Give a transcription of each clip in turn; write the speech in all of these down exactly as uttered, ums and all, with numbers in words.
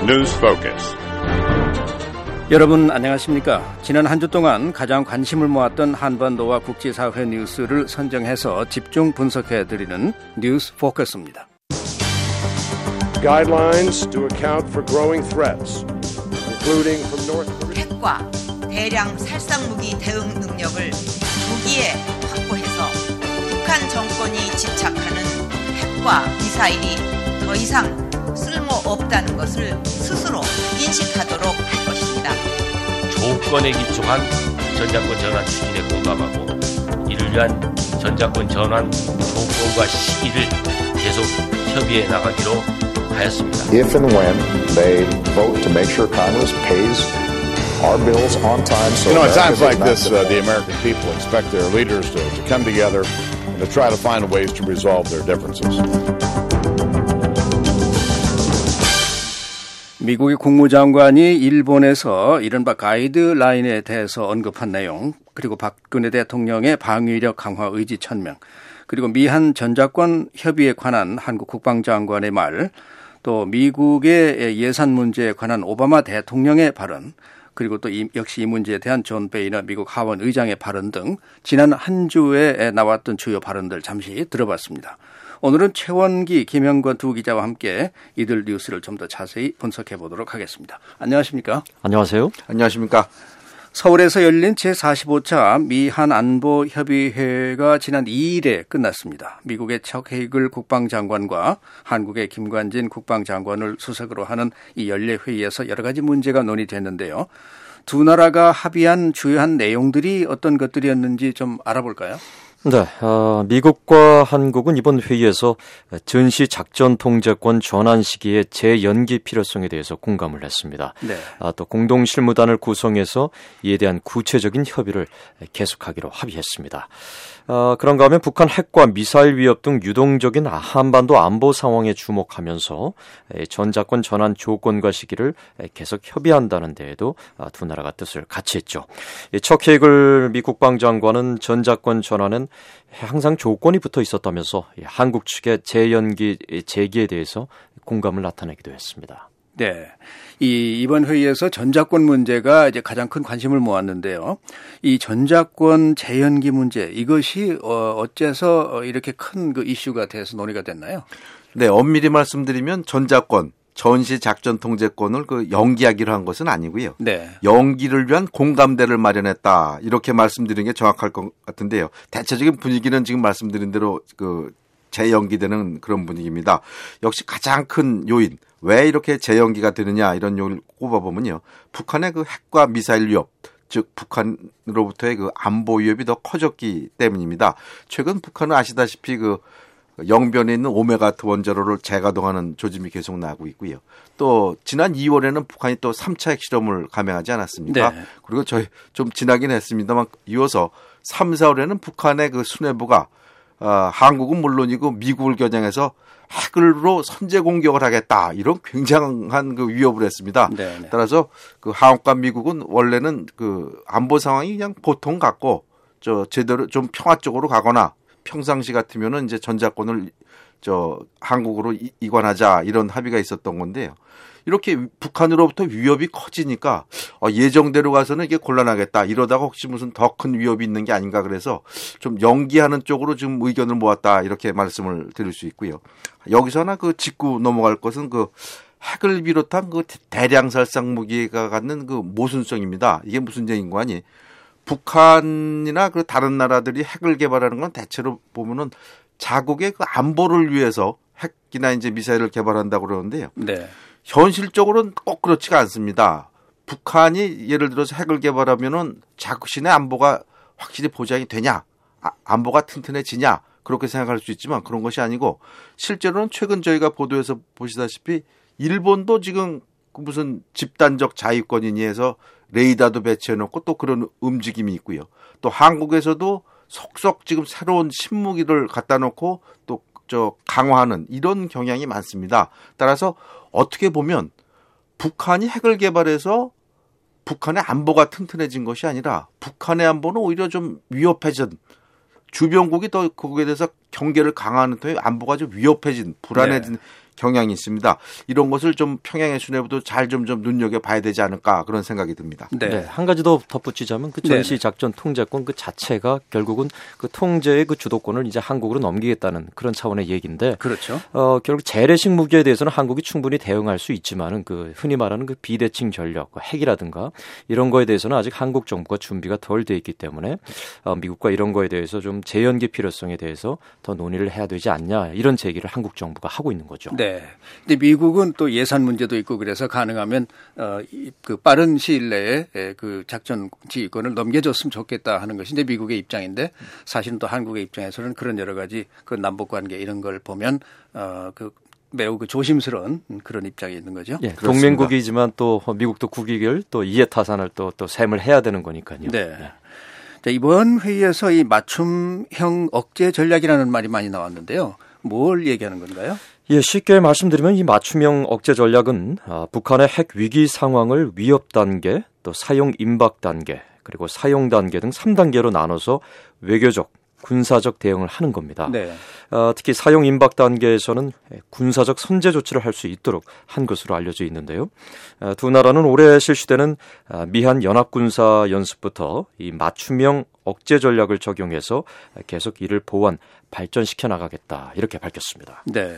News Focus. 여러분 안녕하십니까? 지난 한 주 동안 가장 관심을 모았던 한반도와 국제사회 뉴스를 선정해서 집중 분석해드리는 뉴스 포커스입니다. Guidelines to account for growing threats, including from North Korea. 핵과 대량 살상무기 대응 능력을 조기에 확보해서 북한 정권이 집착하는 핵과 미사일이 더 이상 쓸모없다는 것을 스스로 인식하도록 할 것입니다. 조건에 기초한 전자권 전환 추진에 공감하고 이를 위한 전자권 전환 조건과 시기를 계속 협의해 나가기로 하였습니다. If and when they vote to make sure Congress pays our bills on time, so You know, at times like this, uh, the American people expect their leaders to, to come together and to try to find ways to resolve their differences. 미국의 국무장관이 일본에서 이른바 가이드라인에 대해서 언급한 내용, 그리고 박근혜 대통령의 방위력 강화 의지 천명, 그리고 미한 전자권 협의에 관한 한국 국방장관의 말, 또 미국의 예산 문제에 관한 오바마 대통령의 발언, 그리고 또 이, 역시 이 문제에 대한 존 베이너 미국 하원 의장의 발언 등 지난 한 주에 나왔던 주요 발언들 잠시 들어봤습니다. 오늘은 최원기, 김영권 두 기자와 함께 이들 뉴스를 좀 더 자세히 분석해 보도록 하겠습니다. 안녕하십니까? 안녕하세요. 안녕하십니까? 서울에서 열린 제사십오 차 미한 안보협의회가 지난 이 일에 끝났습니다. 미국의 척 헤이글 국방장관과 한국의 김관진 국방장관을 수석으로 하는 이 연례 회의에서 여러 가지 문제가 논의됐는데요. 두 나라가 합의한 주요한 내용들이 어떤 것들이었는지 좀 알아볼까요? 네, 어, 미국과 한국은 이번 회의에서 전시 작전 통제권 전환 시기의 재연기 필요성에 대해서 공감을 했습니다. 네. 아, 또 공동 실무단을 구성해서 이에 대한 구체적인 협의를 계속하기로 합의했습니다. 어, 그런가 하면 북한 핵과 미사일 위협 등 유동적인 한반도 안보 상황에 주목하면서 전자권 전환 조건과 시기를 계속 협의한다는 데에도 두 나라가 뜻을 같이 했죠. 척 헤이글 미 국방장관은 전자권 전환은 항상 조건이 붙어 있었다면서 한국 측의 재연기 제기에 대해서 공감을 나타내기도 했습니다. 네. 이, 이번 회의에서 전자권 문제가 이제 가장 큰 관심을 모았는데요. 이 전자권 재연기 문제, 이것이, 어, 어째서 이렇게 큰 그 이슈가 돼서 논의가 됐나요? 네, 엄밀히 말씀드리면 전자권, 전시 작전 통제권을 그 연기하기로 한 것은 아니고요. 네. 연기를 위한 공감대를 마련했다. 이렇게 말씀드리는 게 정확할 것 같은데요. 대체적인 분위기는 지금 말씀드린 대로 그 재연기되는 그런 분위기입니다. 역시 가장 큰 요인, 왜 이렇게 재연기가 되느냐 이런 요인을 꼽아보면요. 북한의 그 핵과 미사일 위협, 즉 북한으로부터의 그 안보 위협이 더 커졌기 때문입니다. 최근 북한은 아시다시피 그 영변에 있는 오메가트 원자로를 재가동하는 조짐이 계속 나고 있고요. 또 지난 이월에는 북한이 또 삼 차 핵실험을 감행하지 않았습니까? 네. 그리고 저희 좀 지나긴 했습니다만 이어서 삼, 사월에는 북한의 그 수뇌부가 어, 한국은 물론이고 미국을 겨냥해서 핵으로 선제 공격을 하겠다 이런 굉장한 그 위협을 했습니다. 네네. 따라서 그 한국과 미국은 원래는 그 안보 상황이 그냥 보통 같고 저 제대로 좀 평화 쪽으로 가거나 평상시 같으면은 이제 전자권을 저 한국으로 이관하자 이런 합의가 있었던 건데요. 이렇게 북한으로부터 위협이 커지니까 예정대로 가서는 이게 곤란하겠다. 이러다가 혹시 무슨 더 큰 위협이 있는 게 아닌가 그래서 좀 연기하는 쪽으로 지금 의견을 모았다. 이렇게 말씀을 드릴 수 있고요. 여기서나 그 짚고 넘어갈 것은 그 핵을 비롯한 그 대량 살상 무기가 갖는 그 모순성입니다. 이게 무슨 얘기인 거니? 북한이나 그 다른 나라들이 핵을 개발하는 건 대체로 보면은 자국의 그 안보를 위해서 핵이나 이제 미사일을 개발한다고 그러는데요. 네. 현실적으로는 꼭 그렇지가 않습니다. 북한이 예를 들어서 핵을 개발하면은 자국신의 안보가 확실히 보장이 되냐, 아, 안보가 튼튼해지냐 그렇게 생각할 수 있지만 그런 것이 아니고 실제로는 최근 저희가 보도에서 보시다시피 일본도 지금 무슨 집단적 자위권이니 해서 레이더도 배치해놓고 또 그런 움직임이 있고요. 또 한국에서도 속속 지금 새로운 신무기를 갖다 놓고 또 저 강화하는 이런 경향이 많습니다. 따라서 어떻게 보면 북한이 핵을 개발해서 북한의 안보가 튼튼해진 것이 아니라 북한의 안보는 오히려 좀 위협해진 주변국이 더 거기에 대해서 경계를 강화하는 터에 안보가 좀 위협해진 불안해진 네. 경향이 있습니다. 이런 것을 좀 평양의 수뇌부도 잘 좀 좀 눈여겨봐야 되지 않을까 그런 생각이 듭니다. 네. 네. 한 가지 더 덧붙이자면 그 전시 작전 통제권 그 자체가 결국은 그 통제의 그 주도권을 이제 한국으로 넘기겠다는 그런 차원의 얘기인데. 그렇죠. 어, 결국 재래식 무기에 대해서는 한국이 충분히 대응할 수 있지만은 그 흔히 말하는 그 비대칭 전력, 핵이라든가 이런 거에 대해서는 아직 한국 정부가 준비가 덜 돼 있기 때문에 어, 미국과 이런 거에 대해서 좀 재연기 필요성에 대해서 더 논의를 해야 되지 않냐 이런 제기를 한국 정부가 하고 있는 거죠. 네. 근데 미국은 또 예산 문제도 있고 그래서 가능하면 어, 그 빠른 시일 내에 그 작전 지휘권을 넘겨줬으면 좋겠다 하는 것이 이제 미국의 입장인데 사실은 또 한국의 입장에서는 그런 여러 가지 그 남북 관계 이런 걸 보면 어, 그 매우 그 조심스러운 그런 입장이 있는 거죠. 예, 동맹국이지만 또 미국도 국익을 또 이해타산을 또 또 셈을 해야 되는 거니까요. 네. 네. 자, 이번 회의에서 이 맞춤형 억제 전략이라는 말이 많이 나왔는데요. 뭘 얘기하는 건가요? 예, 쉽게 말씀드리면 이 맞춤형 억제 전략은 아, 북한의 핵 위기 상황을 위협 단계, 또 사용 임박 단계, 그리고 사용 단계 등 삼 단계로 나눠서 외교적, 군사적 대응을 하는 겁니다. 네. 어, 특히 사용 임박 단계에서는 군사적 선제 조치를 할 수 있도록 한 것으로 알려져 있는데요. 어, 두 나라는 올해 실시되는 미한 연합군사 연습부터 이 맞춤형 억제 전략을 적용해서 계속 이를 보완, 발전시켜 나가겠다 이렇게 밝혔습니다. 네.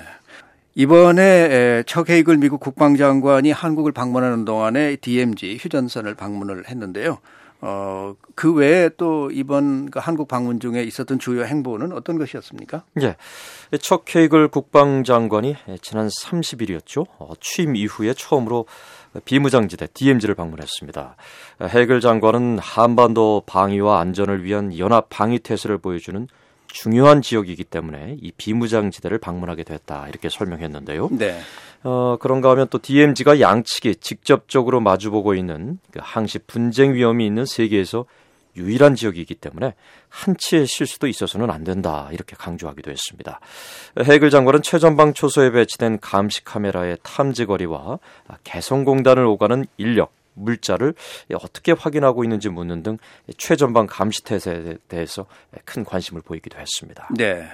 이번에 척 헤이글 미국 국방장관이 한국을 방문하는 동안에 디엠지 휴전선을 방문을 했는데요. 어, 그 외에 또 이번 그 한국 방문 중에 있었던 주요 행보는 어떤 것이었습니까? 예. 척 헤이글 국방장관이 지난 삼십 일이었죠. 어, 취임 이후에 처음으로 비무장지대 디엠지를 방문했습니다. 헤이글 장관은 한반도 방위와 안전을 위한 연합 방위 태세를 보여주는 중요한 지역이기 때문에 이 비무장지대를 방문하게 됐다 이렇게 설명했는데요. 네. 어, 그런가 하면 또 디엠지가 양측이 직접적으로 마주보고 있는 그 항시 분쟁 위험이 있는 세계에서 유일한 지역이기 때문에 한치의 실수도 있어서는 안 된다 이렇게 강조하기도 했습니다. 헤이글 장관은 최전방 초소에 배치된 감시 카메라의 탐지 거리와 개성공단을 오가는 인력, 물자를 어떻게 확인하고 있는지 묻는 등 최전방 감시 태세에 대해서 큰 관심을 보이기도 했습니다. 네.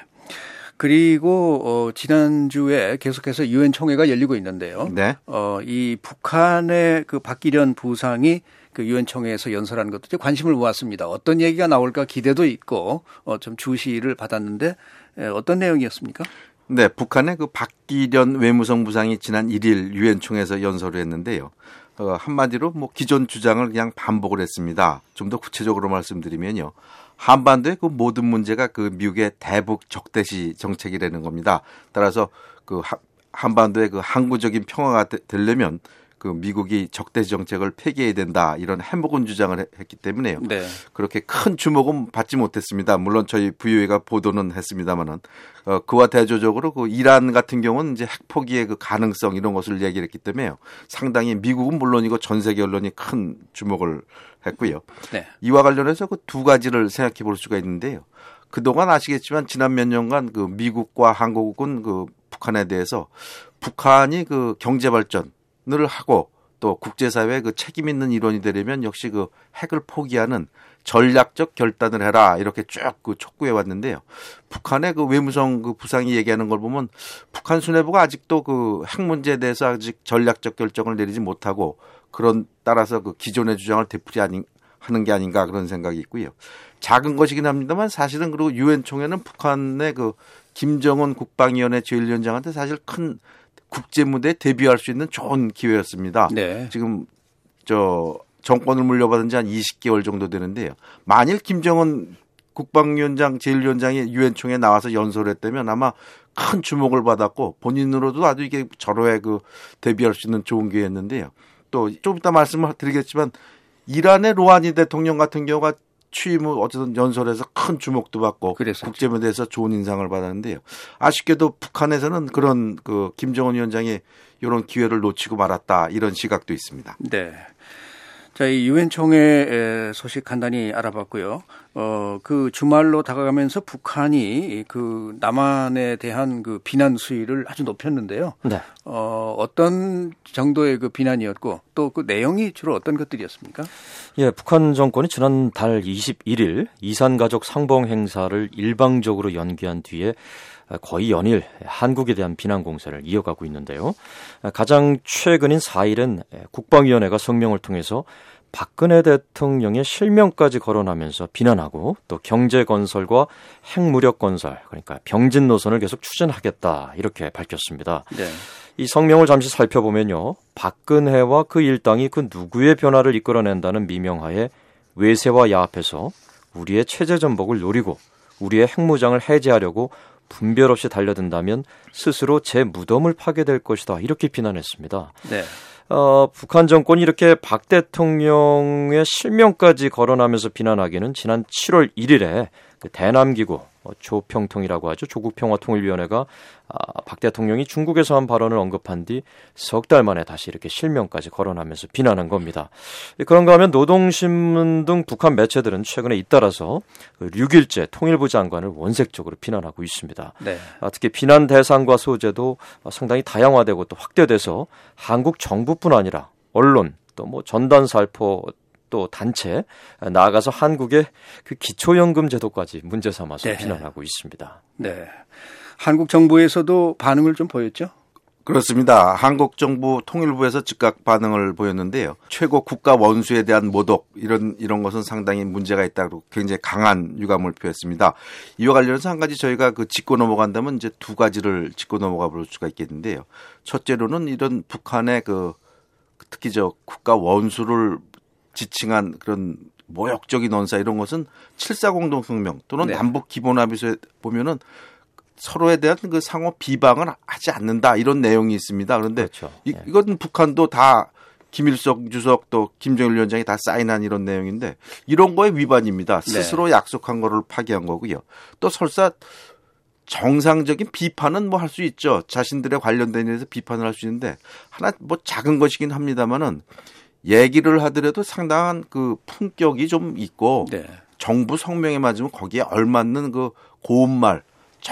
그리고 어, 지난주에 계속해서 유엔 총회가 열리고 있는데요. 네. 어, 이 북한의 그 박기련 부상이 그 유엔 총회에서 연설한 것도 관심을 모았습니다. 어떤 얘기가 나올까 기대도 있고 어, 좀 주시를 받았는데 에, 어떤 내용이었습니까? 네, 북한의 그 박기련 외무성 부상이 지난 일 일 유엔 총회에서 연설을 했는데요. 어, 한마디로 뭐 기존 주장을 그냥 반복을 했습니다. 좀 더 구체적으로 말씀드리면요. 한반도의 그 모든 문제가 그 미국의 대북 적대시 정책이라는 겁니다. 따라서 그 한반도의 그 항구적인 평화가 되려면 그 미국이 적대시 정책을 폐기해야 된다 이런 해먹은 주장을 했기 때문에요. 네. 그렇게 큰 주목은 받지 못했습니다. 물론 저희 브이오에이가 보도는 했습니다만은 어, 그와 대조적으로 그 이란 같은 경우는 이제 핵 포기의 그 가능성 이런 것을 얘기를 했기 때문에요. 상당히 미국은 물론이고 전 세계 언론이 큰 주목을 했고요. 네. 이와 관련해서 그 두 가지를 생각해 볼 수가 있는데요. 그동안 아시겠지만 지난 몇 년간 그 미국과 한국은 그 북한에 대해서 북한이 그 경제 발전을 하고 또 국제사회의 그 책임 있는 일원이 되려면 역시 그 핵을 포기하는 전략적 결단을 해라 이렇게 쭉 그 촉구해 왔는데요. 북한의 그 외무성 그 부상이 얘기하는 걸 보면 북한 수뇌부가 아직도 그 핵 문제에 대해서 아직 전략적 결정을 내리지 못하고 그런 따라서 그 기존의 주장을 되풀이 아닌 하는 게 아닌가 그런 생각이 있고요. 작은 것이긴 합니다만 사실은 그리고 유엔 총회는 북한의 그 김정은 국방위원회 제일위원장한테 사실 큰 국제 무대에 데뷔할 수 있는 좋은 기회였습니다. 네. 지금 저 정권을 물려받은 지 한 이십 개월 정도 되는데요. 만일 김정은 국방위원장 제일위원장이 유엔 총회에 나와서 연설을 했다면 아마 큰 주목을 받았고 본인으로도 아주 이게 절호에 그 데뷔할 수 있는 좋은 기회였는데요. 또 좀 이따 말씀을 드리겠지만 이란의 로하니 대통령 같은 경우가 취임 후 어쨌든 연설에서 큰 주목도 받고 국제무대에서 좋은 인상을 받았는데요. 아쉽게도 북한에서는 그런 그 김정은 위원장이 이런 기회를 놓치고 말았다 이런 시각도 있습니다. 네. 자, 이 유엔 총회 소식 간단히 알아봤고요. 어, 그 주말로 다가가면서 북한이 그 남한에 대한 그 비난 수위를 아주 높였는데요. 네. 어, 어떤 정도의 그 비난이었고 또 그 내용이 주로 어떤 것들이었습니까? 예, 북한 정권이 지난달 이십일일 이산가족 상봉 행사를 일방적으로 연기한 뒤에 거의 연일 한국에 대한 비난 공세를 이어가고 있는데요. 가장 최근인 사일은 국방위원회가 성명을 통해서 박근혜 대통령의 실명까지 거론하면서 비난하고 또 경제 건설과 핵무력 건설, 그러니까 병진 노선을 계속 추진하겠다 이렇게 밝혔습니다. 네. 이 성명을 잠시 살펴보면요. 박근혜와 그 일당이 그 누구의 변화를 이끌어낸다는 미명하에 외세와 야합해서 우리의 체제 전복을 노리고 우리의 핵무장을 해제하려고 분별 없이 달려든다면 스스로 제 무덤을 파게 될 것이다. 이렇게 비난했습니다. 네. 어, 북한 정권이 이렇게 박 대통령의 실명까지 거론하면서 비난하기는 지난 칠월 일일에 그 대남기구 조평통이라고 하죠. 조국평화통일위원회가 아, 박 대통령이 중국에서 한 발언을 언급한 뒤 석 달 만에 다시 이렇게 실명까지 거론하면서 비난한 겁니다. 그런가 하면 노동신문 등 북한 매체들은 최근에 잇따라서 류길재 통일부 장관을 원색적으로 비난하고 있습니다. 네. 아, 특히 비난 대상과 소재도 상당히 다양화되고 또 확대돼서 한국 정부뿐 아니라 언론 또 뭐 전단 살포 또 단체 나아가서 한국의 그 기초연금 제도까지 문제 삼아서 네. 비난하고 있습니다. 네. 한국 정부에서도 반응을 좀 보였죠? 그렇습니다. 한국 정부 통일부에서 즉각 반응을 보였는데요. 최고 국가 원수에 대한 모독 이런 이런 것은 상당히 문제가 있다고 굉장히 강한 유감을 표했습니다. 이와 관련해서 한 가지 저희가 그 짚고 넘어간다면 이제 두 가지를 짚고 넘어가 볼 수가 있겠는데요. 첫째로는 이런 북한의 그 특히 저 국가 원수를 지칭한 그런 모욕적인 언사 이런 것은 칠사 공동성명 또는 네. 남북 기본합의서에 보면은 서로에 대한 그 상호 비방을 하지 않는다 이런 내용이 있습니다. 그런데 그렇죠. 이, 네. 이건 북한도 다 김일성 주석 또 김정일 위원장이 다 사인한 이런 내용인데 이런 거에 위반입니다. 스스로 네. 약속한 거를 파기한 거고요. 또 설사 정상적인 비판은 뭐 할 수 있죠. 자신들의 관련된 일에서 비판을 할 수 있는데 하나 뭐 작은 것이긴 합니다만은 얘기를 하더라도 상당한 그 품격이 좀 있고 네. 정부 성명에 맞으면 거기에 얼맞는 그 고운말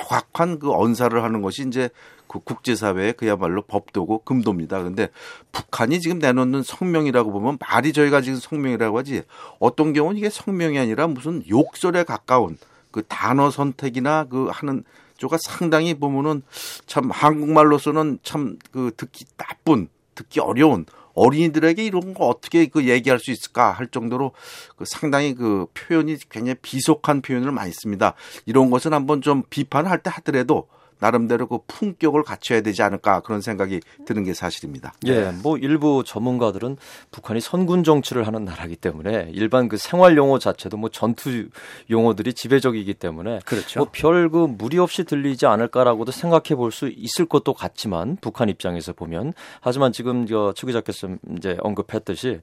정확한 그 언사를 하는 것이 이제 그 국제사회의 그야말로 법도고 금도입니다. 그런데 북한이 지금 내놓는 성명이라고 보면 말이 저희가 지금 성명이라고 하지 어떤 경우는 이게 성명이 아니라 무슨 욕설에 가까운 그 단어 선택이나 그 하는 쪽가 상당히 보면은 참 한국말로서는 참 그 듣기 나쁜 듣기 어려운 어린이들에게 이런 거 어떻게 그 얘기할 수 있을까 할 정도로 그 상당히 그 표현이 굉장히 비속한 표현을 많이 씁니다. 이런 것은 한번 좀 비판할 때 하더라도 나름대로 그 품격을 갖춰야 되지 않을까 그런 생각이 드는 게 사실입니다. 예, 뭐 일부 전문가들은 북한이 선군 정치를 하는 나라이기 때문에 일반 그 생활 용어 자체도 뭐 전투 용어들이 지배적이기 때문에 그렇죠. 뭐 별 그 무리 없이 들리지 않을까라고도 생각해 볼 수 있을 것도 같지만 북한 입장에서 보면 하지만 지금 저 최 기자께서 이제 언급했듯이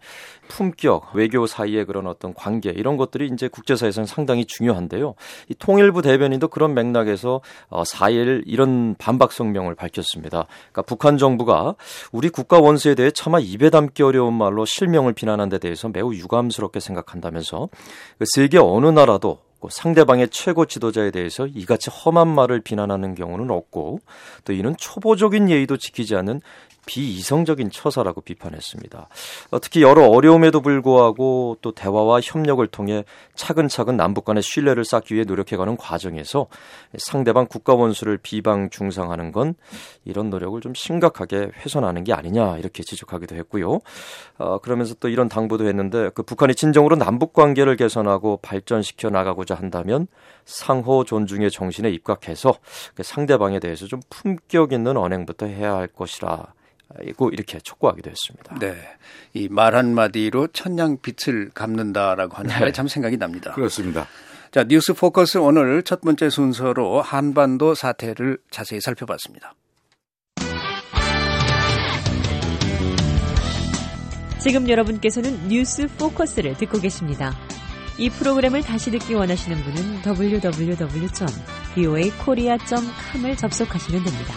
품격, 외교 사이의 그런 어떤 관계 이런 것들이 이제 국제사회에서는 상당히 중요한데요. 이 통일부 대변인도 그런 맥락에서 어, 사일 이런 반박 성명을 밝혔습니다. 그러니까 북한 정부가 우리 국가 원수에 대해 차마 입에 담기 어려운 말로 실명을 비난한 데 대해서 매우 유감스럽게 생각한다면서 세계 어느 나라도 상대방의 최고 지도자에 대해서 이같이 험한 말을 비난하는 경우는 없고 또 이는 초보적인 예의도 지키지 않는 비이성적인 처사라고 비판했습니다. 특히 여러 어려움에도 불구하고 또 대화와 협력을 통해 차근차근 남북 간의 신뢰를 쌓기 위해 노력해가는 과정에서 상대방 국가 원수를 비방 중상하는 건 이런 노력을 좀 심각하게 훼손하는 게 아니냐 이렇게 지적하기도 했고요. 어, 그러면서 또 이런 당부도 했는데 그 북한이 진정으로 남북 관계를 개선하고 발전시켜 나가고자 한다면 상호 존중의 정신에 입각해서 그 상대방에 대해서 좀 품격 있는 언행부터 해야 할 것이라 이렇게 촉구하기도 했습니다. 네, 이 말 한마디로 천냥 빛을 갚는다라고 하는 말에 네. 참 생각이 납니다. 그렇습니다. 자, 뉴스 포커스 오늘 첫 번째 순서로 한반도 사태를 자세히 살펴봤습니다. 지금 여러분께서는 뉴스 포커스를 듣고 계십니다. 이 프로그램을 다시 듣기 원하시는 분은 더블유 더블유 더블유 점 브이오에이 코리아 점 컴을 접속하시면 됩니다.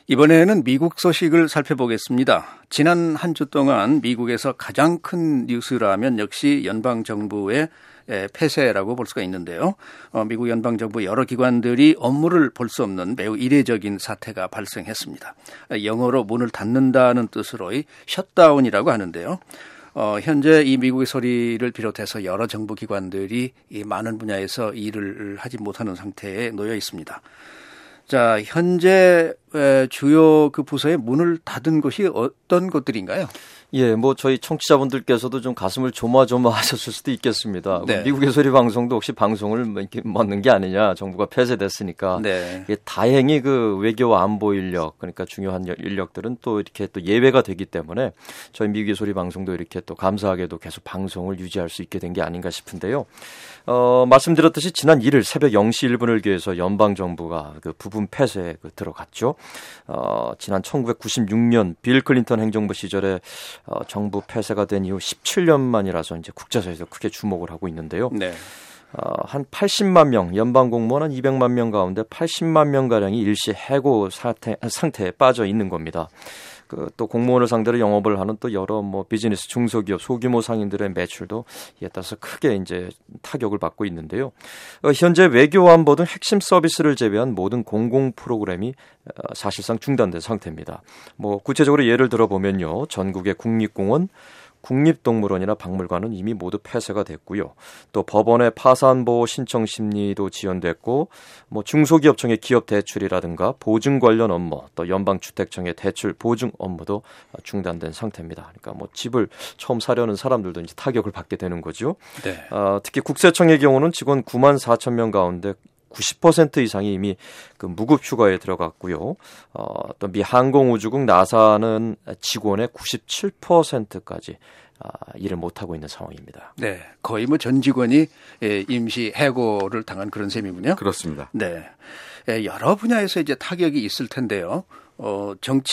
이번에는 미국 소식을 살펴보겠습니다. 지난 한 주 동안 미국에서 가장 큰 뉴스라면 역시 연방정부의 폐쇄라고 볼 수가 있는데요. 어, 미국 연방정부 여러 기관들이 업무를 볼 수 없는 매우 이례적인 사태가 발생했습니다. 영어로 문을 닫는다는 뜻으로의 셧다운이라고 하는데요. 어, 현재 이 미국의 소리를 비롯해서 여러 정부 기관들이 이 많은 분야에서 일을 하지 못하는 상태에 놓여 있습니다. 자, 현재 주요 그 부서의 문을 닫은 곳이 어떤 곳들인가요? 예, 뭐 저희 청취자분들께서도 좀 가슴을 조마조마하셨을 수도 있겠습니다. 네. 미국의 소리 방송도 혹시 방송을 이렇게 막는 게 아니냐, 정부가 폐쇄됐으니까. 네. 예, 다행히 그 외교와 안보 인력, 그러니까 중요한 인력들은 또 이렇게 또 예외가 되기 때문에 저희 미국의 소리 방송도 이렇게 또 감사하게도 계속 방송을 유지할 수 있게 된 게 아닌가 싶은데요. 어, 말씀드렸듯이 지난 일 일 새벽 영 시 일 분을 기해서 연방 정부가 그 부분 폐쇄에 그 들어갔죠. 어, 지난 천구백구십육 년 빌 클린턴 행정부 시절에 어, 정부 폐쇄가 된 이후 십칠 년 만이라서 이제 국제사회에서 크게 주목을 하고 있는데요. 네. 어, 한 팔십만 명, 연방 공무원 한 이백만 명 가운데 팔십만 명 가량이 일시 해고 사태, 상태에 빠져 있는 겁니다. 그 또 공무원을 상대로 영업을 하는 또 여러 뭐 비즈니스 중소기업 소규모 상인들의 매출도 이에 따라서 크게 이제 타격을 받고 있는데요. 어, 현재 외교 안보 등 핵심 서비스를 제외한 모든 공공 프로그램이 어, 사실상 중단된 상태입니다. 뭐 구체적으로 예를 들어 보면요, 전국의 국립공원, 국립동물원이나 박물관은 이미 모두 폐쇄가 됐고요. 또 법원의 파산보호 신청 심리도 지연됐고, 뭐 중소기업청의 기업 대출이라든가 보증 관련 업무, 또 연방주택청의 대출 보증 업무도 중단된 상태입니다. 그러니까 뭐 집을 처음 사려는 사람들도 이제 타격을 받게 되는 거죠. 네. 어, 특히 국세청의 경우는 직원 구만 사천 명 가운데 구십 퍼센트 이상이 이미 그 무급 휴가에 들어갔고요. 어, 또 미 항공우주국 나사는 직원의 구십칠 퍼센트까지 아, 일을 못하고 있는 상황입니다. 네, 거의 뭐 전 직원이 예, 임시 해고를 당한 그런 셈이군요. 그렇습니다. 네, 예, 여러 분야에서 이제 타격이 있을 텐데요. 어,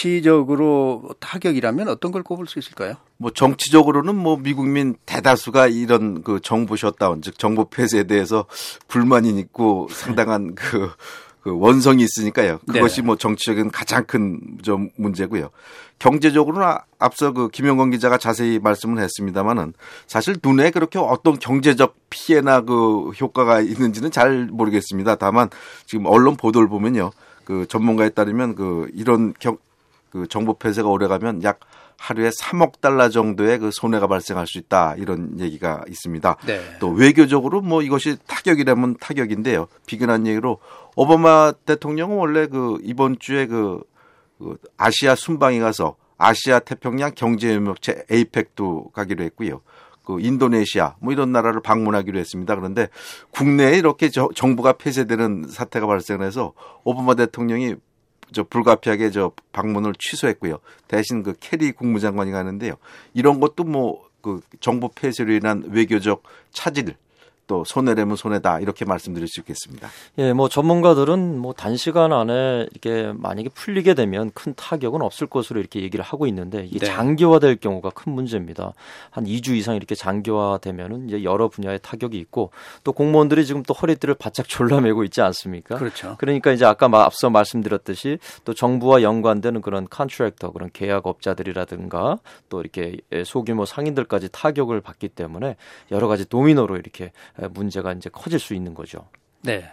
정치적으로 타격이라면 어떤 걸 꼽을 수 있을까요? 뭐 정치적으로는 뭐 미국민 대다수가 이런 그 정부 셧다운, 즉 정부 폐쇄에 대해서 불만이 있고 상당한 그, 그 원성이 있으니까요. 그것이 네. 뭐 정치적인 가장 큰 좀 문제고요. 경제적으로는 앞서 그 김영건 기자가 자세히 말씀을 했습니다만은 사실 눈에 그렇게 어떤 경제적 피해나 그 효과가 있는지는 잘 모르겠습니다. 다만 지금 언론 보도를 보면요. 그 전문가에 따르면 그 이런 경, 그 정부 폐쇄가 오래가면 약 하루에 삼억 달러 정도의 그 손해가 발생할 수 있다, 이런 얘기가 있습니다. 네. 또 외교적으로 뭐 이것이 타격이라면 타격인데요. 비근한 얘기로 오바마 대통령은 원래 그 이번 주에 그, 그 아시아 순방에 가서 아시아 태평양 경제협력체 에이펙도 가기로 했고요. 그 인도네시아 뭐 이런 나라를 방문하기로 했습니다. 그런데 국내에 이렇게 저, 정부가 폐쇄되는 사태가 발생해서 오바마 대통령이 저 불가피하게 저 방문을 취소했고요. 대신 그 캐리 국무장관이 가는데요. 이런 것도 뭐 그 정부 폐쇄로 인한 외교적 차질, 또 손해라면 손해다, 이렇게 말씀드릴 수 있겠습니다. 예, 뭐 전문가들은 뭐 단시간 안에 이게 만약에 풀리게 되면 큰 타격은 없을 것으로 이렇게 얘기를 하고 있는데 이게 네. 장기화될 경우가 큰 문제입니다. 한 이 주 이상 이렇게 장기화되면은 이제 여러 분야의 타격이 있고, 또 공무원들이 지금 또 허리띠를 바짝 졸라매고 있지 않습니까? 그렇죠. 그러니까 이제 아까 앞서 말씀드렸듯이 또 정부와 연관되는 그런 컨트랙터, 그런 계약업자들이라든가 또 이렇게 소규모 상인들까지 타격을 받기 때문에 여러 가지 도미노로 이렇게 문제가 이제 커질 수 있는 거죠. 네.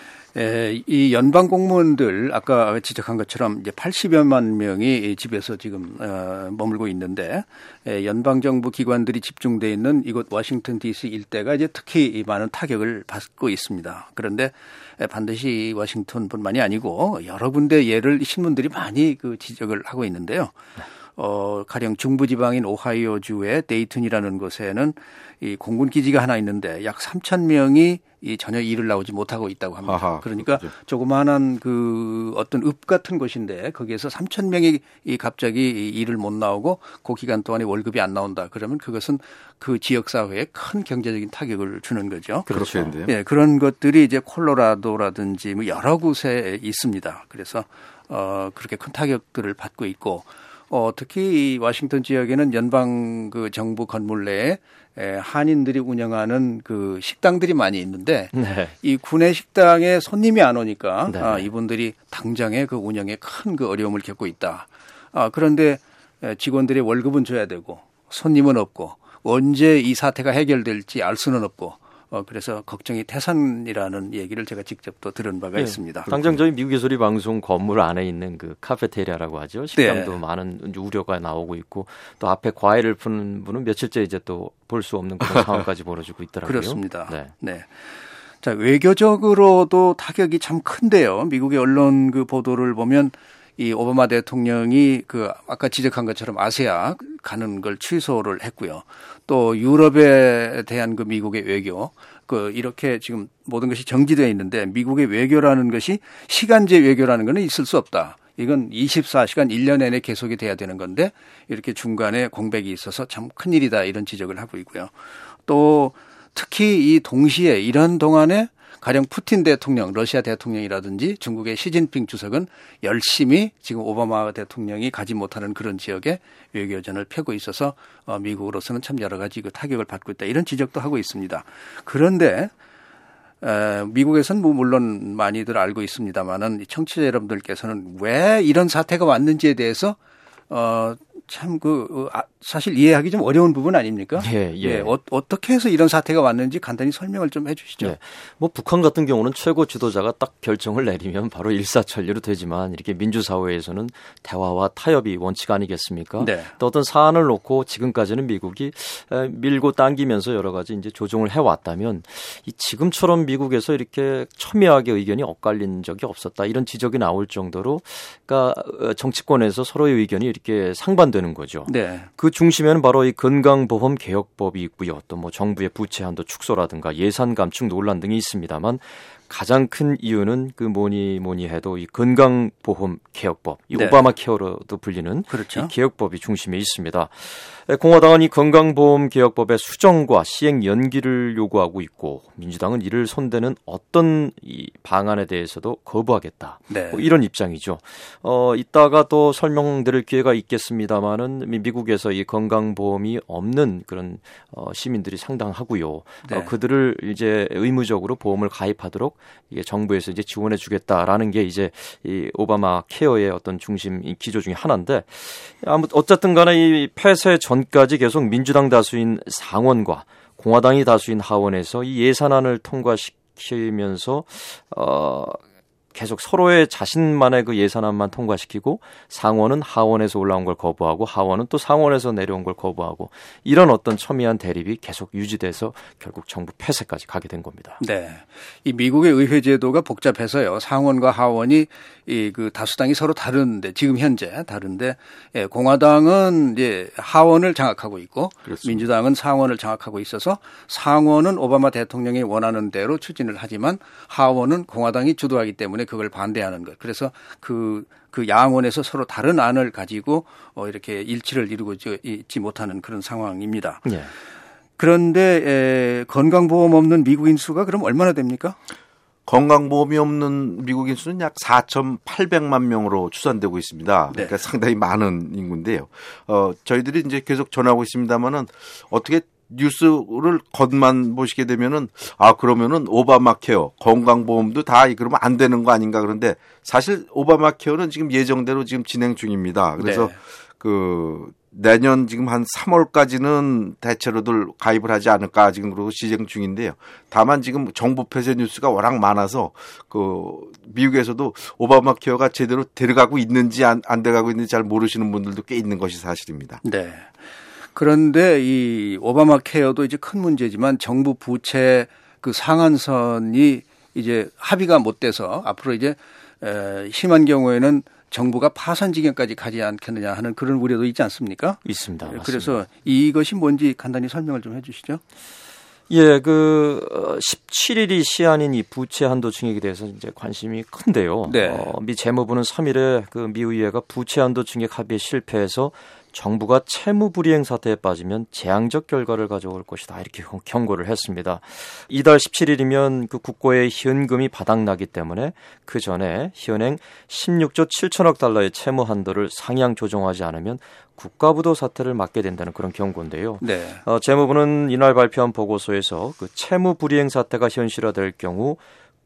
에, 이 연방 공무원들 아까 지적한 것처럼 이제 팔십여만 명이 집에서 지금 어, 머물고 있는데, 에, 연방 정부 기관들이 집중돼 있는 이곳 워싱턴 디씨 일대가 이제 특히 많은 타격을 받고 있습니다. 그런데 에, 반드시 워싱턴뿐만이 아니고 여러 군데 예를 신문들이 많이 그 지적을 하고 있는데요. 어, 가령 중부지방인 오하이오주의 데이튼이라는 곳에는 이 공군 기지가 하나 있는데 약 삼천 명이 이 전혀 일을 나오지 못하고 있다고 합니다. 아하, 그러니까 그렇죠. 조그마한 그 어떤 읍 같은 곳인데 거기에서 삼천 명이 이 갑자기 일을 못 나오고 그 기간 동안에 월급이 안 나온다. 그러면 그것은 그 지역 사회에 큰 경제적인 타격을 주는 거죠. 그렇죠. 예, 그런 것들이 이제 콜로라도라든지 뭐 여러 곳에 있습니다. 그래서 어, 그렇게 큰 타격들을 받고 있고. 어, 특히 이 워싱턴 지역에는 연방 그 정부 건물 내에 에, 한인들이 운영하는 그 식당들이 많이 있는데 네. 이 구내 식당에 손님이 안 오니까 네. 아, 이분들이 당장에 그 운영에 큰 그 어려움을 겪고 있다. 아, 그런데 직원들의 월급은 줘야 되고 손님은 없고 언제 이 사태가 해결될지 알 수는 없고 어, 그래서 걱정이 태산이라는 얘기를 제가 직접 또 들은 바가 네. 있습니다. 당장 저희 미국의 소리 방송 건물 안에 있는 그 카페테리아라고 하죠. 식당도 네. 많은 우려가 나오고 있고 또 앞에 과일을 푸는 분은 며칠째 이제 또 볼 수 없는 그런 상황까지 벌어지고 있더라고요. 그렇습니다. 네. 네. 자, 외교적으로도 타격이 참 큰데요. 미국의 언론 그 보도를 보면 이 오바마 대통령이 그 아까 지적한 것처럼 아세아 가는 걸 취소를 했고요. 또 유럽에 대한 그 미국의 외교 그 이렇게 지금 모든 것이 정지되어 있는데 미국의 외교라는 것이 시간제 외교라는 것은 있을 수 없다. 이건 이십사 시간 일 년 내내 계속이 돼야 되는 건데 이렇게 중간에 공백이 있어서 참 큰일이다 이런 지적을 하고 있고요. 또 특히 이 동시에 이런 동안에 가령 푸틴 대통령, 러시아 대통령이라든지 중국의 시진핑 주석은 열심히 지금 오바마 대통령이 가지 못하는 그런 지역에 외교전을 펴고 있어서 미국으로서는 참 여러 가지 그 타격을 받고 있다. 이런 지적도 하고 있습니다. 그런데 미국에서는 뭐 물론 많이들 알고 있습니다만은 청취자 여러분들께서는 왜 이런 사태가 왔는지에 대해서 어, 참, 그, 사실 이해하기 좀 어려운 부분 아닙니까? 예, 예. 예 어, 어떻게 해서 이런 사태가 왔는지 간단히 설명을 좀 해 주시죠. 예. 뭐, 북한 같은 경우는 최고 지도자가 딱 결정을 내리면 바로 일사천리로 되지만 이렇게 민주사회에서는 대화와 타협이 원칙 아니겠습니까? 네. 또 어떤 사안을 놓고 지금까지는 미국이 밀고 당기면서 여러 가지 이제 조정을 해왔다면 이 지금처럼 미국에서 이렇게 첨예하게 의견이 엇갈린 적이 없었다. 이런 지적이 나올 정도로 그러니까 정치권에서 서로의 의견이 이렇게 상반되는 거죠. 네. 그 중심에는 바로 이 건강보험 개혁법이 있고요. 또 뭐 정부의 부채 한도 축소라든가 예산 감축 논란 등이 있습니다만 가장 큰 이유는 그 뭐니 뭐니 해도 이 건강보험 개혁법, 이 네. 오바마 케어로도 불리는 그렇죠. 이 개혁법이 중심에 있습니다. 공화당은 이 건강보험 개혁법의 수정과 시행 연기를 요구하고 있고 민주당은 이를 손대는 어떤 이 방안에 대해서도 거부하겠다. 네. 뭐 이런 입장이죠. 어, 이따가 또 설명드릴 기회가 있겠습니다만은 미국에서 이 건강보험이 없는 그런 어, 시민들이 상당하고요. 네. 어, 그들을 이제 의무적으로 보험을 가입하도록 이게 정부에서 이제 지원해 주겠다라는 게 이제 이 오바마 케어의 어떤 중심 기조 중에 하나인데 아무튼 어쨌든 간에 이 폐쇄 전까지 계속 민주당 다수인 상원과 공화당이 다수인 하원에서 이 예산안을 통과시키면서 어 계속 서로의 자신만의 그 예산안만 통과시키고 상원은 하원에서 올라온 걸 거부하고 하원은 또 상원에서 내려온 걸 거부하고 이런 어떤 첨예한 대립이 계속 유지돼서 결국 정부 폐쇄까지 가게 된 겁니다. 네, 이 미국의 의회 제도가 복잡해서요. 상원과 하원이 이 그 다수당이 서로 다른데 지금 현재 다른데 예, 공화당은 이제 하원을 장악하고 있고 그렇습니다. 민주당은 상원을 장악하고 있어서 상원은 오바마 대통령이 원하는 대로 추진을 하지만 하원은 공화당이 주도하기 때문에 그걸 반대하는 것. 그래서 그, 그 양원에서 서로 다른 안을 가지고 어, 이렇게 일치를 이루고 있지 못하는 그런 상황입니다. 네. 그런데 에, 건강보험 없는 미국인 수가 그럼 얼마나 됩니까? 건강보험이 없는 미국인 수는 약 사천팔백만 명으로 추산되고 있습니다. 네. 그러니까 상당히 많은 인구인데요. 어, 저희들이 이제 계속 전하고 있습니다만은 어떻게 뉴스를 겉만 보시게 되면은 아 그러면은 오바마 케어 건강보험도 다 그러면 안 되는 거 아닌가 그런데 사실 오바마 케어는 지금 예정대로 지금 진행 중입니다. 그래서 네. 그 내년 지금 한 삼월까지는 대체로들 가입을 하지 않을까 지금 그러고 시행 중인데요. 다만 지금 정부 폐쇄 뉴스가 워낙 많아서 그 미국에서도 오바마 케어가 제대로 들어가고 있는지 안, 안 들어가고 있는지 잘 모르시는 분들도 꽤 있는 것이 사실입니다. 네. 그런데 이 오바마 케어도 이제 큰 문제지만 정부 부채 그 상한선이 이제 합의가 못 돼서 앞으로 이제 에, 심한 경우에는 정부가 파산 지경까지 가지 않겠느냐 하는 그런 우려도 있지 않습니까? 있습니다. 맞습니다. 그래서 이것이 뭔지 간단히 설명을 좀 해 주시죠. 예, 그 십칠 일이 시한인 이 부채 한도 증액에 대해서 이제 관심이 큰데요. 네. 어, 미 재무부는 삼 일에 그 미 의회가 부채 한도 증액 합의에 실패해서 정부가 채무 불이행 사태에 빠지면 재앙적 결과를 가져올 것이다 이렇게 경고를 했습니다. 이달 십칠일이면 그 국고의 현금이 바닥나기 때문에 그 전에 현행 십육조 칠천억 달러의 채무 한도를 상향 조정하지 않으면 국가부도 사태를 맞게 된다는 그런 경고인데요. 네. 어, 재무부는 이날 발표한 보고서에서 그 채무 불이행 사태가 현실화될 경우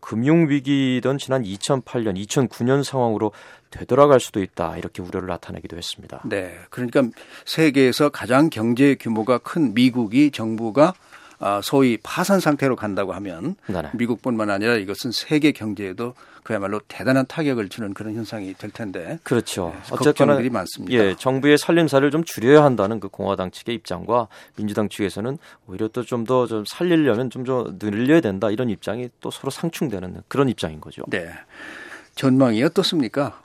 금융위기던 지난 이천팔년, 이천구년 상황으로 되돌아갈 수도 있다 이렇게 우려를 나타내기도 했습니다. 네, 그러니까 세계에서 가장 경제 규모가 큰 미국이 정부가 소위 파산 상태로 간다고 하면 네네. 미국뿐만 아니라 이것은 세계 경제에도 그야말로 대단한 타격을 주는 그런 현상이 될 텐데. 그렇죠. 네, 어쨌거나 많습니다. 예, 정부의 살림살이를 좀 줄여야 한다는 그 공화당 측의 입장과 민주당 측에서는 오히려 또 좀 더 좀 살리려면 좀 더 늘려야 된다 이런 입장이 또 서로 상충되는 그런 입장인 거죠. 네. 전망이 어떻습니까?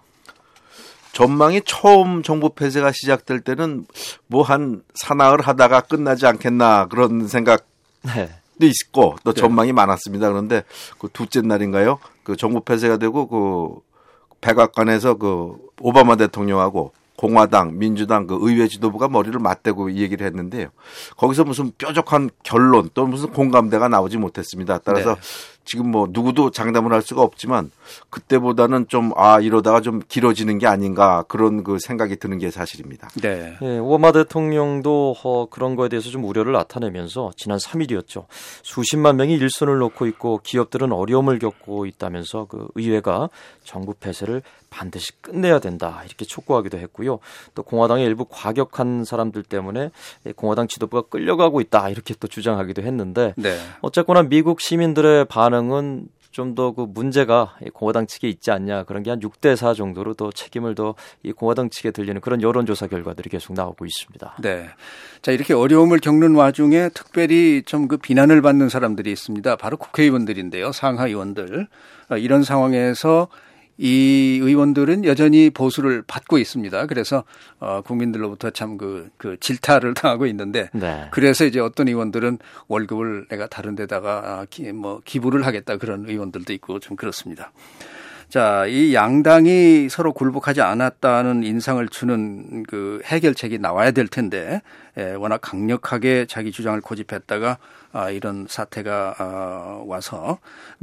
전망이 처음 정부 폐쇄가 시작될 때는 뭐 한 사나흘 하다가 끝나지 않겠나 그런 생각. 네. 도 있고 또 전망이 네. 많았습니다. 그런데 그 둘째 날인가요? 그 정부 폐쇄가 되고 그 백악관에서 그 오바마 대통령하고 공화당, 민주당 그 의회 지도부가 머리를 맞대고 이 얘기를 했는데요. 거기서 무슨 뾰족한 결론 또 무슨 공감대가 나오지 못했습니다. 따라서 네. 지금 뭐 누구도 장담을 할 수가 없지만 그때보다는 좀 아 이러다가 좀 길어지는 게 아닌가 그런 그 생각이 드는 게 사실입니다. 네. 네 오바마 대통령도 어, 그런 거에 대해서 좀 우려를 나타내면서 지난 삼일이었죠. 수십만 명이 일손을 놓고 있고 기업들은 어려움을 겪고 있다면서 그 의회가 정부 폐쇄를 반드시 끝내야 된다 이렇게 촉구하기도 했고요. 또 공화당의 일부 과격한 사람들 때문에 공화당 지도부가 끌려가고 있다 이렇게 또 주장하기도 했는데 네. 어쨌거나 미국 시민들의 반응은 좀 더 그 문제가 공화당 측에 있지 않냐 그런 게 한 육 대 사 정도로 더 책임을 더 이 공화당 측에 들리는 그런 여론조사 결과들이 계속 나오고 있습니다. 네. 자 이렇게 어려움을 겪는 와중에 특별히 좀 그 비난을 받는 사람들이 있습니다. 바로 국회의원들인데요. 상하 의원들. 이런 상황에서 이 의원들은 여전히 보수를 받고 있습니다. 그래서 어, 국민들로부터 참 그 그 질타를 당하고 있는데, 네. 그래서 이제 어떤 의원들은 월급을 내가 다른 데다가 기, 뭐 기부를 하겠다 그런 의원들도 있고 좀 그렇습니다. 자, 이 양당이 서로 굴복하지 않았다는 인상을 주는 그 해결책이 나와야 될 텐데, 예, 워낙 강력하게 자기 주장을 고집했다가 아, 이런 사태가 아, 와서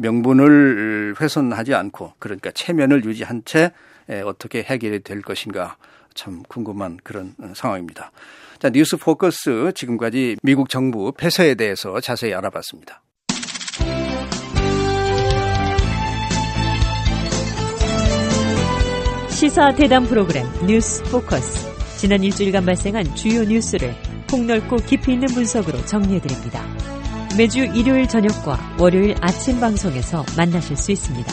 명분을 훼손하지 않고 그러니까 체면을 유지한 채 예, 어떻게 해결이 될 것인가 참 궁금한 그런 상황입니다. 자, 뉴스 포커스 지금까지 미국 정부 폐쇄에 대해서 자세히 알아봤습니다. 시사 대담 프로그램 뉴스 포커스. 지난 일주일간 발생한 주요 뉴스를 폭넓고 깊이 있는 분석으로 정리해드립니다. 매주 일요일 저녁과 월요일 아침 방송에서 만나실 수 있습니다.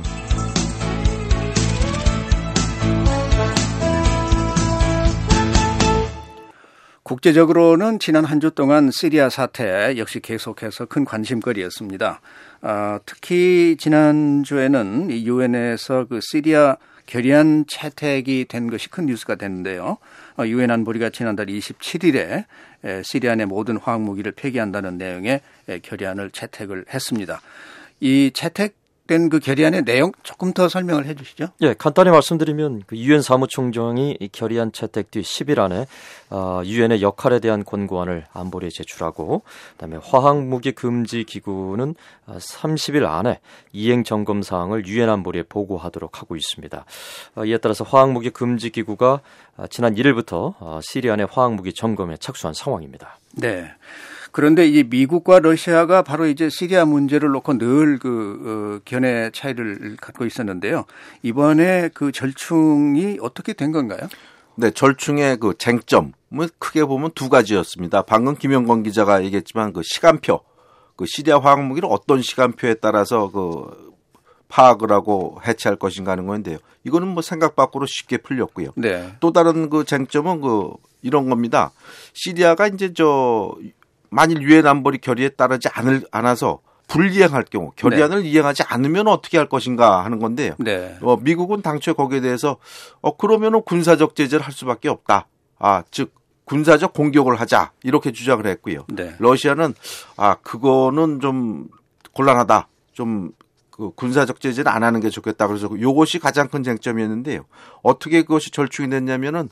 국제적으로는 지난 한 주 동안 시리아 사태 역시 계속해서 큰 관심거리였습니다. 아, 특히 지난주에는 유엔에서 그 시리아 결의안 채택이 된 것이 큰 뉴스가 됐는데요. 유엔 안보리가 지난달 이십칠일에 시리아 내 모든 화학무기를 폐기한다는 내용의 결의안을 채택을 했습니다. 이 채택된 그 결의안의 내용 조금 더 설명을 해 주시죠. 예, 간단히 말씀드리면 그 유엔 사무총장이 이 결의안 채택 뒤 십 일 안에 어, 유엔의 역할에 대한 권고안을 안보리에 제출하고 그다음에 화학무기 금지 기구는 삼십 일 안에 이행 점검 사항을 유엔 안보리에 보고하도록 하고 있습니다. 어, 이에 따라서 화학무기 금지 기구가 지난 일 일부터 어, 시리아 내 화학무기 점검에 착수한 상황입니다. 네. 그런데 이 미국과 러시아가 바로 이제 시리아 문제를 놓고 늘 그 어, 견해 차이를 갖고 있었는데요. 이번에 그 절충이 어떻게 된 건가요? 네, 절충의 그 쟁점은 크게 보면 두 가지였습니다. 방금 김영건 기자가 얘기했지만 그 시간표, 그 시리아 화학무기를 어떤 시간표에 따라서 그 파악을 하고 해체할 것인가 하는 건데요. 이거는 뭐 생각 밖으로 쉽게 풀렸고요. 네. 또 다른 그 쟁점은 그 이런 겁니다. 시리아가 이제 저 만일 유엔 안보리 결의에 따르지 않을, 않아서 불이행할 경우 결의안을 네. 이행하지 않으면 어떻게 할 것인가 하는 건데요. 네. 어, 미국은 당초에 거기에 대해서 어 그러면은 군사적 제재를 할 수밖에 없다. 아, 즉 군사적 공격을 하자 이렇게 주장을 했고요. 네. 러시아는 아 그거는 좀 곤란하다. 좀 그 군사적 제재를 안 하는 게 좋겠다. 그래서 이것이 가장 큰 쟁점이었는데요. 어떻게 그것이 절충이 됐냐면은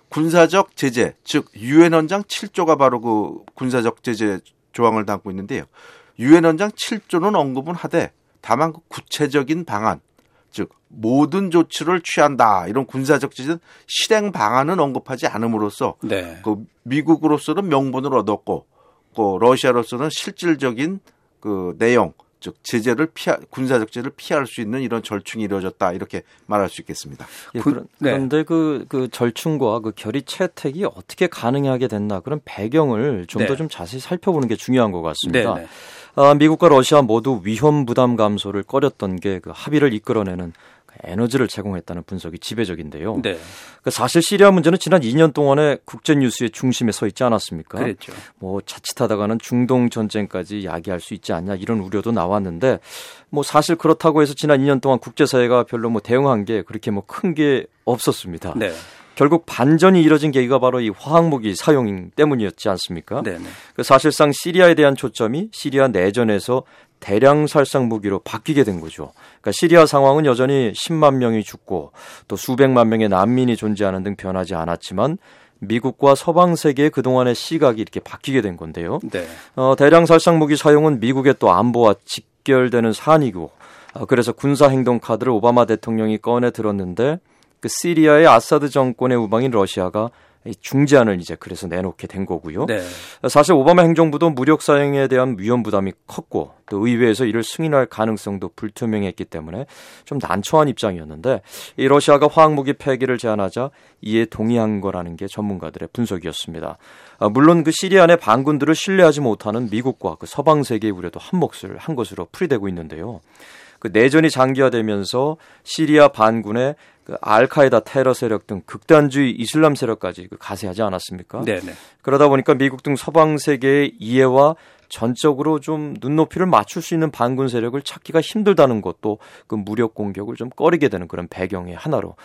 군사적 제재, 즉 유엔 헌장 칠 조가 바로 그 군사적 제재 조항을 담고 있는데요. 유엔 헌장 칠 조는 언급은 하되 다만 그 구체적인 방안, 즉 모든 조치를 취한다 이런 군사적 제재 실행 방안은 언급하지 않음으로써 네. 그 미국으로서는 명분을 얻었고, 그 러시아로서는 실질적인 그 내용, 즉 제재를 피하 군사적 제재를 피할 수 있는 이런 절충이 이루어졌다 이렇게 말할 수 있겠습니다. 예, 그런, 네. 그런데 그, 그 절충과 그 결의 채택이 어떻게 가능하게 됐나 그런 배경을 좀 더 좀 네. 자세히 살펴보는 게 중요한 것 같습니다. 네, 네. 아, 미국과 러시아 모두 위험 부담 감소를 꺼렸던 게 그 합의를 이끌어내는 에너지를 제공했다는 분석이 지배적인데요. 네. 사실 시리아 문제는 지난 이 년 동안의 국제 뉴스의 중심에 서 있지 않았습니까? 그랬죠. 뭐 자칫하다가는 중동 전쟁까지 야기할 수 있지 않냐 이런 우려도 나왔는데 뭐 사실 그렇다고 해서 지난 이 년 동안 국제사회가 별로 뭐 대응한 게 그렇게 뭐 큰 게 없었습니다. 네. 결국 반전이 이뤄진 계기가 바로 이 화학무기 사용 때문이었지 않습니까? 네, 네. 그 사실상 시리아에 대한 초점이 시리아 내전에서 대량 살상 무기로 바뀌게 된 거죠. 그러니까 시리아 상황은 여전히 십만 명이 죽고 또 수백만 명의 난민이 존재하는 등 변하지 않았지만 미국과 서방 세계의 그동안의 시각이 이렇게 바뀌게 된 건데요. 네. 어, 대량 살상 무기 사용은 미국의 또 안보와 직결되는 사안이고 어, 그래서 군사 행동 카드를 오바마 대통령이 꺼내 들었는데 그 시리아의 아사드 정권의 우방인 러시아가 중재안을 이제 그래서 내놓게 된 거고요. 네. 사실 오바마 행정부도 무력 사용에 대한 위험 부담이 컸고 또 의회에서 이를 승인할 가능성도 불투명했기 때문에 좀 난처한 입장이었는데 이 러시아가 화학무기 폐기를 제안하자 이에 동의한 거라는 게 전문가들의 분석이었습니다. 아, 물론 그 시리아 내 반군들을 신뢰하지 못하는 미국과 그 서방 세계의 우려도 한 몫을 한 것으로 풀이되고 있는데요. 그 내전이 장기화되면서 시리아 반군의 그 알카에다 테러 세력 등 극단주의 이슬람 세력까지 그 가세하지 않았습니까? 네네. 그러다 보니까 미국 등 서방 세계의 이해와 전적으로 좀 눈높이를 맞출 수 있는 반군 세력을 찾기가 힘들다는 것도 그 무력 공격을 좀 꺼리게 되는 그런 배경의 하나로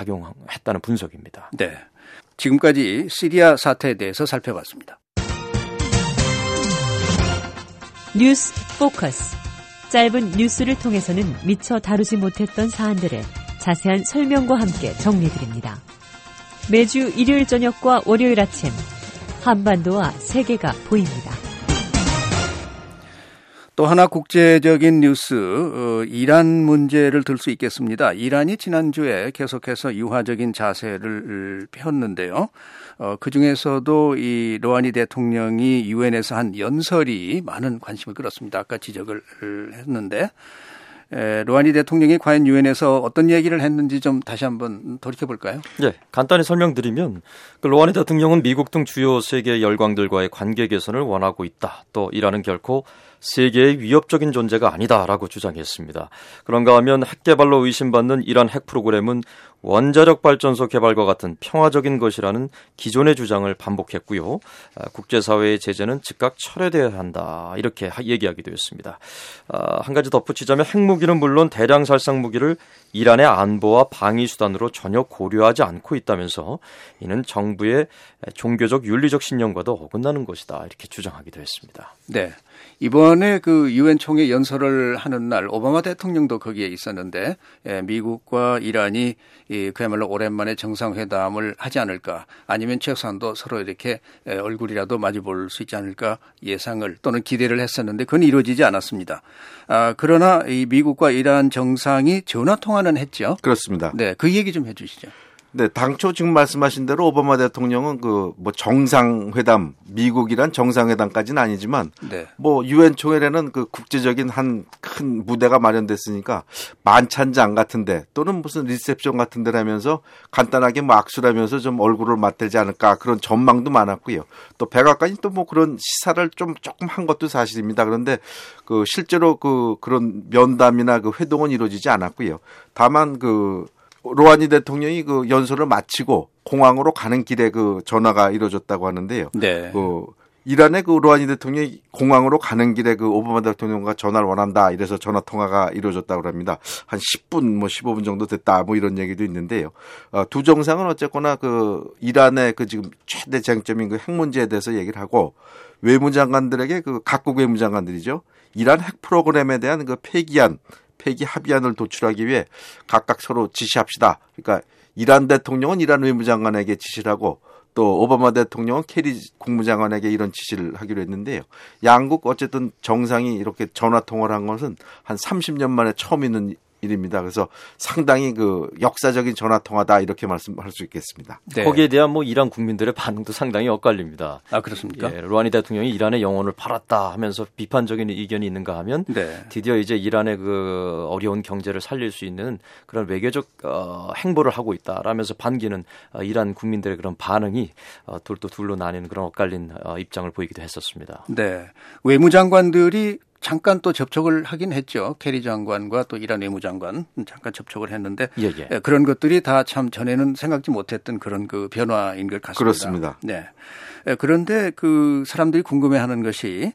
작용했다는 분석입니다. 네. 지금까지 시리아 사태에 대해서 살펴봤습니다. 뉴스 포커스. 짧은 뉴스를 통해서는 미처 다루지 못했던 사안들을 자세한 설명과 함께 정리해드립니다. 매주 일요일 저녁과 월요일 아침 한반도와 세계가 보입니다. 또 하나 국제적인 뉴스, 어, 이란 문제를 들 수 있겠습니다. 이란이 지난주에 계속해서 유화적인 자세를 폈는데요. 어, 그중에서도 이 로하니 대통령이 유엔에서 한 연설이 많은 관심을 끌었습니다. 아까 지적을 했는데 에, 로하니 대통령이 과연 유엔에서 어떤 얘기를 했는지 좀 다시 한번 돌이켜볼까요? 네, 간단히 설명드리면 그 로하니 대통령은 미국 등 주요 세계 열강들과의 관계 개선을 원하고 있다. 또 이란은 결코 세계의 위협적인 존재가 아니다라고 주장했습니다. 그런가 하면 핵 개발로 의심받는 이란 핵 프로그램은 원자력 발전소 개발과 같은 평화적인 것이라는 기존의 주장을 반복했고요. 국제사회의 제재는 즉각 철회돼야 한다 이렇게 얘기하기도 했습니다. 한 가지 덧붙이자면 핵무기는 물론 대량 살상 무기를 이란의 안보와 방위 수단으로 전혀 고려하지 않고 있다면서 이는 정부의 종교적 윤리적 신념과도 어긋나는 것이다 이렇게 주장하기도 했습니다. 네. 이번에 그 유엔 총회 연설을 하는 날 오바마 대통령도 거기에 있었는데 예, 미국과 이란이 이, 그야말로 오랜만에 정상회담을 하지 않을까 아니면 최소한도 서로 이렇게 예, 얼굴이라도 마주볼 수 있지 않을까 예상을 또는 기대를 했었는데 그건 이루어지지 않았습니다. 아, 그러나 이 미국과 이란 정상이 전화 통화는 했죠. 그렇습니다. 네, 그 얘기 좀 해주시죠. 네, 당초 지금 말씀하신 대로 오바마 대통령은 그 뭐 정상회담, 미국이란 정상회담까지는 아니지만 네. 뭐 유엔 총회라는 그 국제적인 한 큰 무대가 마련됐으니까 만찬장 같은데 또는 무슨 리셉션 같은데 라면서 간단하게 뭐 악수를 하면서 좀 얼굴을 맞대지 않을까 그런 전망도 많았고요. 또 백악관이 또 뭐 그런 시사를 좀 조금 한 것도 사실입니다. 그런데 그 실제로 그 그런 면담이나 그 회동은 이루어지지 않았고요. 다만 그 로하니 대통령이 그 연설을 마치고 공항으로 가는 길에 그 전화가 이루어졌다고 하는데요. 네. 그 이란의 그 로하니 대통령이 공항으로 가는 길에 그 오바마 대통령과 전화를 원한다. 이래서 전화 통화가 이루어졌다고 합니다. 한 십 분, 뭐 십오 분 정도 됐다. 뭐 이런 얘기도 있는데요. 어, 두 정상은 어쨌거나 그 이란의 그 지금 최대 쟁점인 그 핵 문제에 대해서 얘기를 하고 외무장관들에게 그 각국 외무장관들이죠. 이란 핵 프로그램에 대한 그 폐기안 폐기 합의안을 도출하기 위해 각각 서로 지시합시다. 그러니까 이란 대통령은 이란 외무장관에게 지시를 하고 또 오바마 대통령은 케리 국무장관에게 이런 지시를 하기로 했는데요. 양국 어쨌든 정상이 이렇게 전화 통화를 한 것은 한 삼십 년 만에 처음 있는 일입니다. 그래서 상당히 그 역사적인 전화 통화다 이렇게 말씀할 수 있겠습니다. 네. 거기에 대한 뭐 이란 국민들의 반응도 상당히 엇갈립니다. 아 그렇습니까? 예, 루하니 대통령이 이란의 영혼을 팔았다 하면서 비판적인 의견이 있는가 하면 네. 드디어 이제 이란의 그 어려운 경제를 살릴 수 있는 그런 외교적 어, 행보를 하고 있다라면서 반기는 어, 이란 국민들의 그런 반응이 어, 둘도 둘로 나뉘는 그런 엇갈린 어, 입장을 보이기도 했었습니다. 네, 외무장관들이 잠깐 또 접촉을 하긴 했죠. 케리 장관과 또 이란 외무장관 잠깐 접촉을 했는데 예, 예. 그런 것들이 다 참 전에는 생각지 못했던 그런 그 변화인 것 같습니다. 그렇습니다. 네. 그런데 그 사람들이 궁금해하는 것이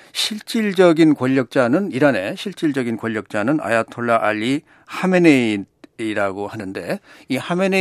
실질적인 권력자는 이란의 실질적인 권력자는 아야톨라 알리 하메네이 이라고 하는데 이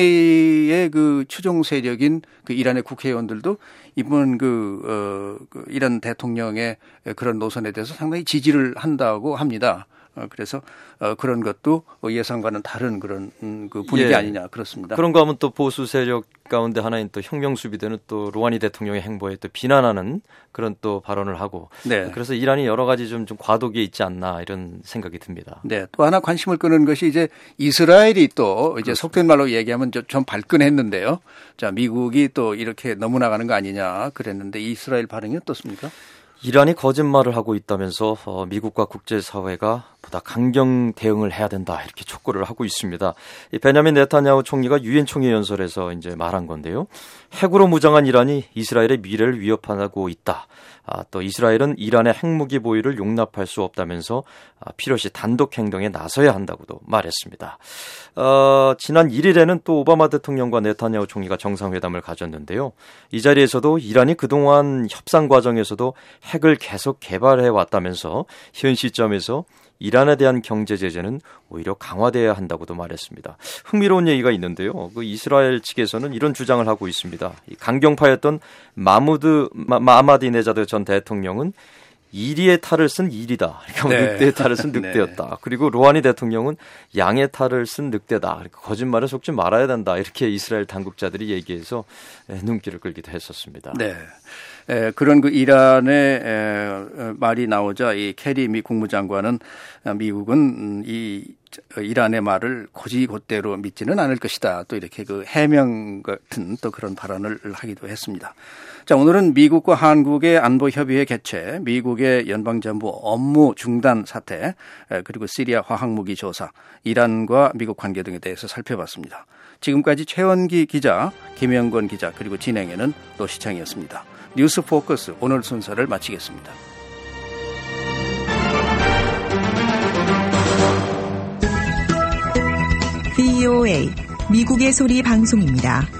하메네이의 그 추종 세력인 그 이란의 국회의원들도 이번 그, 어, 그 이란 대통령의 그런 노선에 대해서 상당히 지지를 한다고 합니다. 어, 그래서 어, 그런 것도 예상과는 다른 그런 음, 그 분위기 예. 아니냐 그렇습니다. 그런가 하면 또 보수 세력 가운데 하나인 또 혁명수비대는 또 루하니 대통령의 행보에 또 비난하는 그런 또 발언을 하고 네. 그래서 이란이 여러 가지 좀, 좀 과도기에 있지 않나 이런 생각이 듭니다. 네, 또 하나 관심을 끄는 것이 이제 이스라엘이 또 이제 속된 말로 얘기하면 좀, 좀 발끈했는데요. 자, 미국이 또 이렇게 너무 나가는 거 아니냐 그랬는데 이스라엘 반응이 어떻습니까? 이란이 거짓말을 하고 있다면서 어, 미국과 국제사회가 보다 강경 대응을 해야 된다 이렇게 촉구를 하고 있습니다. 이 베냐민 네타냐후 총리가 유엔 총회 연설에서 이제 말한 건데요. 핵으로 무장한 이란이 이스라엘의 미래를 위협하고 있다. 아, 또 이스라엘은 이란의 핵무기 보유를 용납할 수 없다면서 아, 필요시 단독 행동에 나서야 한다고도 말했습니다. 어, 지난 일 일에는 또 오바마 대통령과 네타냐후 총리가 정상회담을 가졌는데요. 이 자리에서도 이란이 그동안 협상 과정에서도 핵을 계속 개발해 왔다면서 현 시점에서 이란에 대한 경제 제재는 오히려 강화돼야 한다고도 말했습니다. 흥미로운 얘기가 있는데요. 그 이스라엘 측에서는 이런 주장을 하고 있습니다. 강경파였던 마무드 마하마디네자드 전 대통령은 이리의 탈을 쓴 일이다. 그러니까 네. 늑대의 탈을 쓴 늑대였다. 네. 그리고 루하니 대통령은 양의 탈을 쓴 늑대다. 그러니까 거짓말에 속지 말아야 된다. 이렇게 이스라엘 당국자들이 얘기해서 눈길을 끌기도 했었습니다. 네. 에, 그런 그 이란의 에, 말이 나오자 이 케리 미 국무장관은 미국은 이 이란의 말을 곧이곧대로 믿지는 않을 것이다. 또 이렇게 그 해명 같은 또 그런 발언을 하기도 했습니다. 자, 오늘은 미국과 한국의 안보 협의회 개최, 미국의 연방정부 업무 중단 사태, 그리고 시리아 화학무기 조사, 이란과 미국 관계 등에 대해서 살펴봤습니다. 지금까지 최원기 기자, 김영권 기자, 그리고 진행에는 노시창이었습니다. 뉴스 포커스 오늘 순서를 마치겠습니다. 브이오에이 미국의 소리 방송입니다.